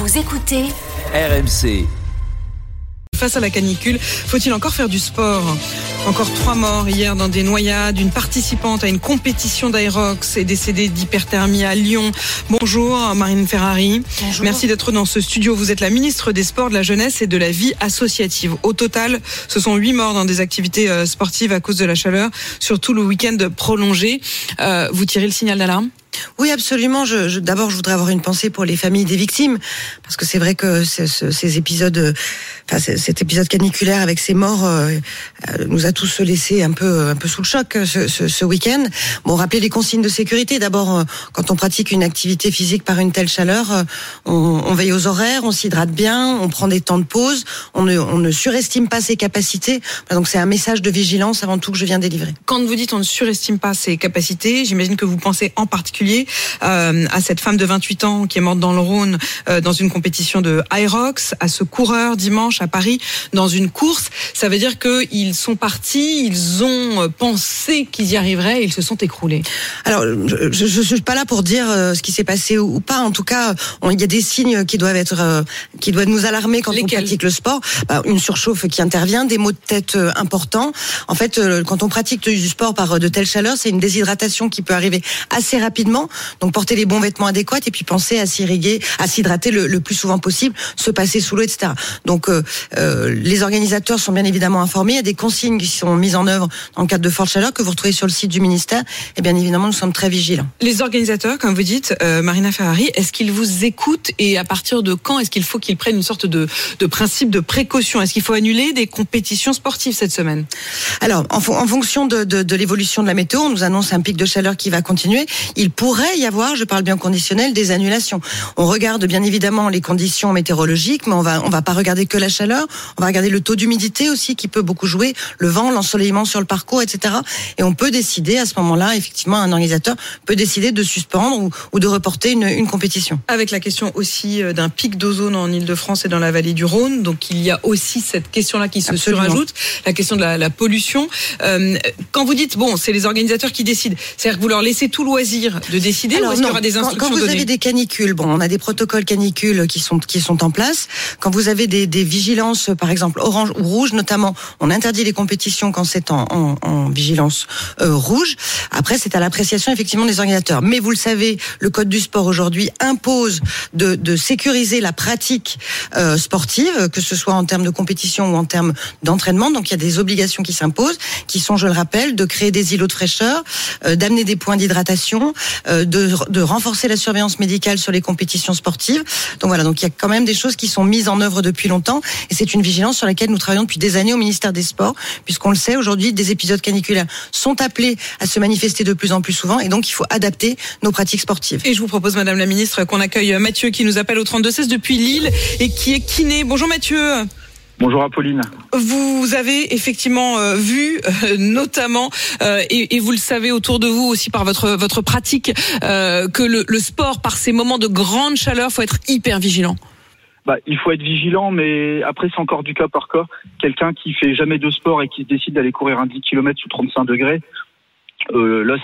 Vous écoutez RMC. Face à la canicule, faut-il encore faire du sport ? Encore 3 morts hier dans des noyades. Une participante à une compétition d'Aerox est décédée d'hyperthermie à Lyon. Bonjour Marine Ferrari. Bonjour. Merci d'être dans ce studio. Vous êtes la ministre des Sports, de la Jeunesse et de la Vie associative. Au total, ce sont 8 morts dans des activités sportives à cause de la chaleur, surtout le week-end prolongé. Vous tirez le signal d'alarme ? Oui, absolument. D'abord, je voudrais avoir une pensée pour les familles des victimes, parce que c'est vrai que ces épisodes, cet épisode caniculaire avec ces morts nous a tous laissé un peu sous le choc ce week-end. Bon, rappelez les consignes de sécurité. D'abord, quand on pratique une activité physique par une telle chaleur, on veille aux horaires, on s'hydrate bien, on prend des temps de pause, on ne surestime pas ses capacités. Donc, c'est un message de vigilance avant tout que je viens délivrer. Quand vous dites on ne surestime pas ses capacités, j'imagine que vous pensez en particulier à cette femme de 28 ans qui est morte dans le Rhône dans une compétition de Aerox, à ce coureur dimanche à Paris dans une course. Ça veut dire qu'ils sont partis, ils ont pensé qu'ils y arriveraient et ils se sont écroulés. Alors, je suis pas là pour dire ce qui s'est passé ou pas. En tout cas, il y a des signes qui doivent nous alarmer quand on pratique le sport. Une surchauffe qui intervient, des maux de tête importants. En fait, quand on pratique du sport par de telles chaleurs, c'est une déshydratation qui peut arriver assez rapidement. Donc porter les bons vêtements adéquats et puis penser à s'irriguer, à s'hydrater le plus souvent possible, se passer sous l'eau, etc. Donc les organisateurs sont bien évidemment informés. Il y a des consignes qui sont mises en œuvre dans le cadre de forte chaleur que vous retrouvez sur le site du ministère. Et bien évidemment, nous sommes très vigilants. Les organisateurs, comme vous dites, Marina Ferrari, est-ce qu'ils vous écoutent et à partir de quand est-ce qu'il faut qu'ils prennent une sorte de principe de précaution ? Est-ce qu'il faut annuler des compétitions sportives cette semaine ? Alors, en fonction de l'évolution de la météo, on nous annonce un pic de chaleur qui va continuer. Il pourrait y avoir, je parle bien au conditionnel, des annulations. On regarde bien évidemment les conditions météorologiques, mais on va pas regarder que la chaleur, on va regarder le taux d'humidité aussi qui peut beaucoup jouer, le vent, l'ensoleillement sur le parcours, etc. Et on peut décider à ce moment-là, effectivement, un organisateur peut décider de suspendre ou de reporter une compétition. Avec la question aussi d'un pic d'ozone en Île-de-France et dans la vallée du Rhône, donc il y a aussi cette question-là qui se surajoute, la question de la pollution. Quand vous dites, bon, c'est les organisateurs qui décident, c'est-à-dire que vous leur laissez tout loisir de décider. Alors, ou est-ce qu'il y aura des instructions quand vous données ? avez des canicules, bon, on a des protocoles canicules qui sont en place. Quand vous avez des vigilances, par exemple orange ou rouge, notamment, on interdit les compétitions quand c'est en vigilance rouge. Après, c'est à l'appréciation effectivement des organisateurs. Mais vous le savez, le code du sport aujourd'hui impose de sécuriser la pratique sportive, que ce soit en termes de compétition ou en termes d'entraînement. Donc, il y a des obligations qui s'imposent, qui sont, je le rappelle, de créer des îlots de fraîcheur, d'amener des points d'hydratation, de renforcer la surveillance médicale sur les compétitions sportives. Donc voilà, donc il y a quand même des choses qui sont mises en œuvre depuis longtemps et c'est une vigilance sur laquelle nous travaillons depuis des années au ministère des Sports, puisqu'on le sait aujourd'hui, des épisodes caniculaires sont appelés à se manifester de plus en plus souvent et donc il faut adapter nos pratiques sportives. Et je vous propose, Madame la Ministre, qu'on accueille Mathieu qui nous appelle au 32-16 depuis Lille et qui est kiné. Bonjour Mathieu. Bonjour Apolline. Vous avez effectivement vu notamment et vous le savez autour de vous aussi par votre pratique que le sport par ces moments de grande chaleur, faut être hyper vigilant. Il faut être vigilant, mais après c'est encore du cas par cas. Quelqu'un qui fait jamais de sport et qui décide d'aller courir un 10 km sous 35 degrés, là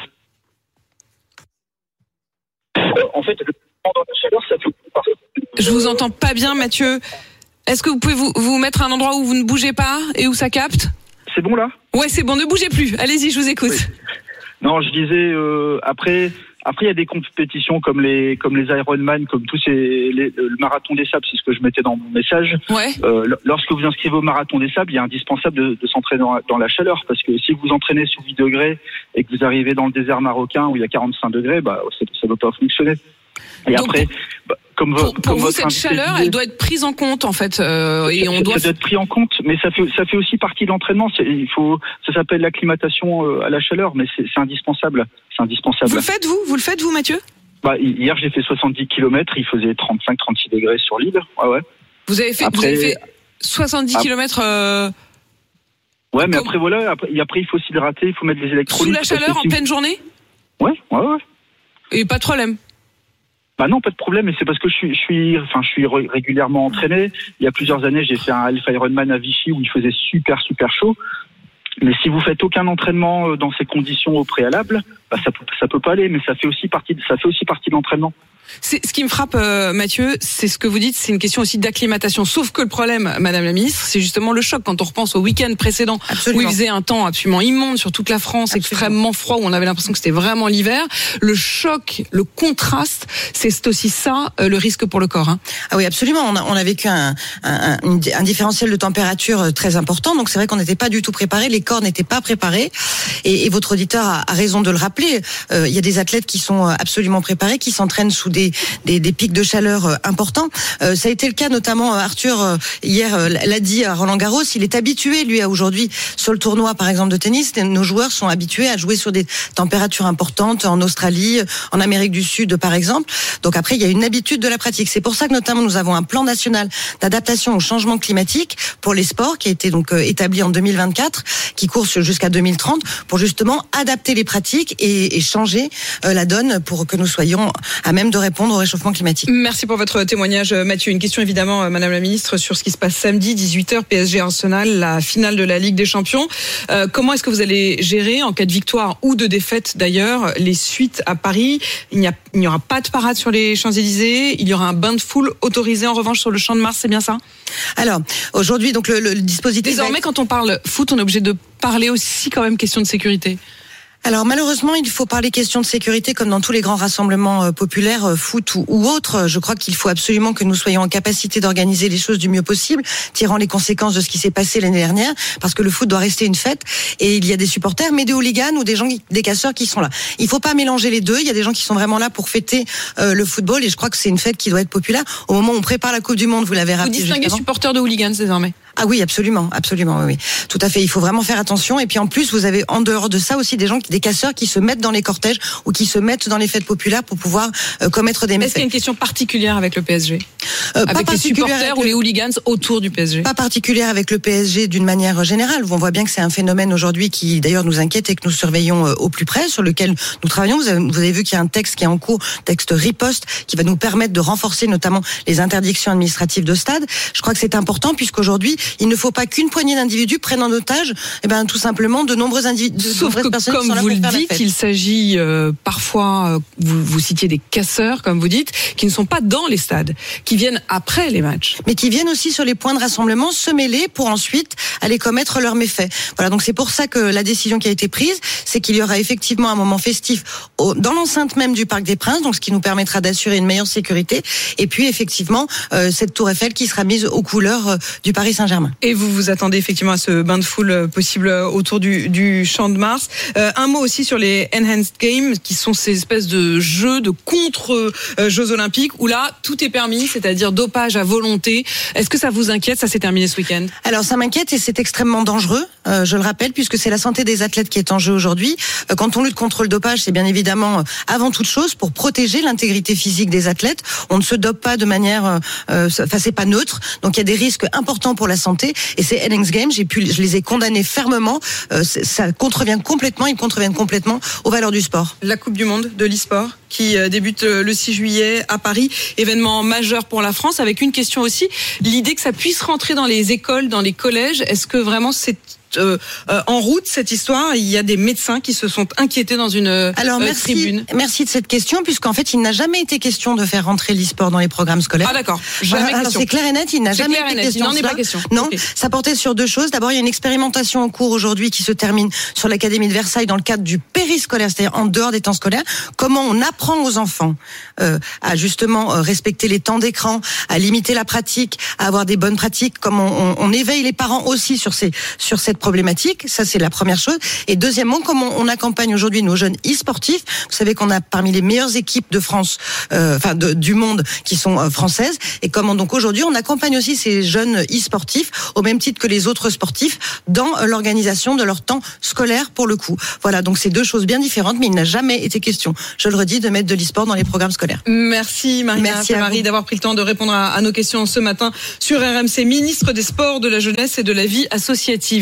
en fait le pendant la chaleur ça fait. Je vous entends pas bien Mathieu. Est-ce que vous pouvez vous mettre à un endroit où vous ne bougez pas et où ça capte ? C'est bon là ? Ouais, c'est bon, ne bougez plus. Allez-y, je vous écoute. Oui. Non, je disais après il y a des compétitions comme les Ironman, comme le marathon des sables, c'est ce que je mettais dans mon message. Ouais. Lorsque vous inscrivez au marathon des sables, il est indispensable de s'entraîner dans la chaleur, parce que si vous entraînez sous 8 degrés et que vous arrivez dans le désert marocain où il y a 45 degrés, ça ne doit pas fonctionner. Et donc, après, pour vous, cette chaleur, elle doit être prise en compte en fait, et on doit. Ça doit être pris en compte, mais ça fait aussi partie de l'entraînement. Ça s'appelle l'acclimatation à la chaleur, mais c'est indispensable. C'est indispensable. Vous le faites vous, Mathieu ? Hier, j'ai fait 70 km, il faisait 35-36 degrés sur l'île. Ouais. Vous avez fait 70 km. Ouais, mais après voilà, après il faut s'hydrater, il faut mettre des électrolytes. Sous la chaleur en pleine journée ? Ouais. Et pas de problème. Non, pas de problème, mais c'est parce que je suis régulièrement entraîné. Il y a plusieurs années, j'ai fait un Alpha Ironman à Vichy où il faisait super chaud. Mais si vous faites aucun entraînement dans ces conditions au préalable, ça peut pas aller. Mais ça fait aussi partie de l'entraînement. C'est ce qui me frappe, Mathieu, c'est ce que vous dites, c'est une question aussi d'acclimatation. Sauf que le problème, Madame la Ministre, c'est justement le choc. Quand on repense au week-end précédent, où il faisait un temps absolument immonde sur toute la France, extrêmement froid, où on avait l'impression que c'était vraiment l'hiver. Le choc, le contraste, c'est aussi ça le risque pour le corps. Hein. Ah oui, absolument. On a vécu un différentiel de température très important. Donc c'est vrai qu'on n'était pas du tout préparés. Les corps n'étaient pas préparés. Et votre auditeur a raison de le rappeler. Il y a des athlètes qui sont absolument préparés, qui s'entraînent sous des pics de chaleur importants. Ça a été le cas notamment, Arthur hier l'a dit à Roland Garros, il est habitué lui aujourd'hui sur le tournoi par exemple de tennis, nos joueurs sont habitués à jouer sur des températures importantes en Australie, en Amérique du Sud par exemple. Donc après il y a une habitude de la pratique. C'est pour ça que notamment nous avons un plan national d'adaptation au changement climatique pour les sports qui a été donc établi en 2024, qui court jusqu'à 2030 pour justement adapter les pratiques et changer la donne pour que nous soyons à même de répondre au réchauffement climatique. Merci pour votre témoignage, Mathieu. Une question évidemment, Madame la Ministre, sur ce qui se passe samedi, 18h, PSG Arsenal, la finale de la Ligue des Champions. Comment est-ce que vous allez gérer, en cas de victoire ou de défaite d'ailleurs, les suites à Paris? Il n'y aura pas de parade sur les Champs-Élysées, il y aura un bain de foule autorisé en revanche sur le Champ de Mars, c'est bien ça? Alors, aujourd'hui, donc le dispositif... Désormais, quand on parle foot, on est obligé de parler aussi quand même question de sécurité. Alors malheureusement, il faut parler question de sécurité comme dans tous les grands rassemblements populaires, foot ou autres. Je crois qu'il faut absolument que nous soyons en capacité d'organiser les choses du mieux possible, tirant les conséquences de ce qui s'est passé l'année dernière, parce que le foot doit rester une fête. Et il y a des supporters, mais des hooligans ou des casseurs qui sont là. Il faut pas mélanger les deux. Il y a des gens qui sont vraiment là pour fêter le football, et je crois que c'est une fête qui doit être populaire. Au moment où on prépare la Coupe du Monde, vous l'avez rappelé. Vous distinguez supporters de hooligans désormais? Ah oui, absolument, oui. Tout à fait. Il faut vraiment faire attention. Et puis en plus, vous avez en dehors de ça aussi des casseurs qui se mettent dans les cortèges ou qui se mettent dans les fêtes populaires pour pouvoir commettre des méfaits. Est-ce qu'il y a une question particulière avec le PSG? Avec les supporters ou les hooligans autour du PSG? Pas particulière avec le PSG d'une manière générale. On voit bien que c'est un phénomène aujourd'hui qui d'ailleurs nous inquiète et que nous surveillons au plus près, sur lequel nous travaillons. Vous avez vu qu'il y a un texte qui est en cours, texte riposte, qui va nous permettre de renforcer notamment les interdictions administratives de stade. Je crois que c'est important puisqu'aujourd'hui, il ne faut pas qu'une poignée d'individus prennent en otage, tout simplement de nombreux individus. Sauf que, comme vous le dites, il s'agit parfois, vous citiez des casseurs, comme vous dites, qui ne sont pas dans les stades, qui viennent après les matchs. Mais qui viennent aussi sur les points de rassemblement se mêler pour ensuite aller commettre leurs méfaits. Voilà, donc c'est pour ça que la décision qui a été prise, c'est qu'il y aura effectivement un moment festif dans l'enceinte même du Parc des Princes, donc ce qui nous permettra d'assurer une meilleure sécurité. Et puis effectivement, cette tour Eiffel qui sera mise aux couleurs du Paris Saint-Germain. Et vous vous attendez effectivement à ce bain de foule possible autour du Champ de Mars. Un mot aussi sur les Enhanced Games, qui sont ces espèces de jeux de contre-Jeux Olympiques, où là, tout est permis, c'est-à-dire dopage à volonté. Est-ce que ça vous inquiète? Ça s'est terminé ce week-end. Alors ça m'inquiète et c'est extrêmement dangereux, je le rappelle, puisque c'est la santé des athlètes qui est en jeu aujourd'hui. Quand on lutte contre le dopage, c'est bien évidemment avant toute chose pour protéger l'intégrité physique des athlètes. On ne se dope pas de manière... c'est pas neutre, donc il y a des risques importants pour la santé. Et ces Enhanced Games, je les ai condamnés fermement. Ils contreviennent complètement aux valeurs du sport. La Coupe du Monde de l'e-sport qui débute le 6 juillet à Paris, événement majeur pour la France, avec une question aussi, l'idée que ça puisse rentrer dans les écoles, dans les collèges. Est-ce que vraiment c'est en route cette histoire? Il y a des médecins qui se sont inquiétés dans une tribune. Merci de cette question, puisqu'en fait il n'a jamais été question de faire rentrer l'e-sport dans les programmes scolaires. Ah d'accord. Jamais question. Alors c'est clair et net, il n'a jamais été question. Il n'en est pas question. Non, okay. Ça portait sur deux choses. D'abord, il y a une expérimentation en cours aujourd'hui qui se termine sur l'Académie de Versailles dans le cadre du périscolaire, c'est-à-dire en dehors des temps scolaires. Comment on apprend aux enfants à justement respecter les temps d'écran, à limiter la pratique, à avoir des bonnes pratiques. Comment on éveille les parents aussi sur cette problématique. Ça, c'est la première chose. Et deuxièmement, comment on accompagne aujourd'hui nos jeunes e-sportifs. Vous savez qu'on a parmi les meilleures équipes de France, du monde, qui sont françaises. Et comment donc aujourd'hui on accompagne aussi ces jeunes e-sportifs au même titre que les autres sportifs dans l'organisation de leur temps scolaire pour le coup. Voilà, donc c'est deux choses bien différentes, mais il n'a jamais été question, je le redis, de mettre de l'e-sport dans les programmes scolaires. Merci Marie d'avoir pris le temps de répondre à nos questions ce matin sur RMC, ministre des Sports, de la Jeunesse et de la Vie associative.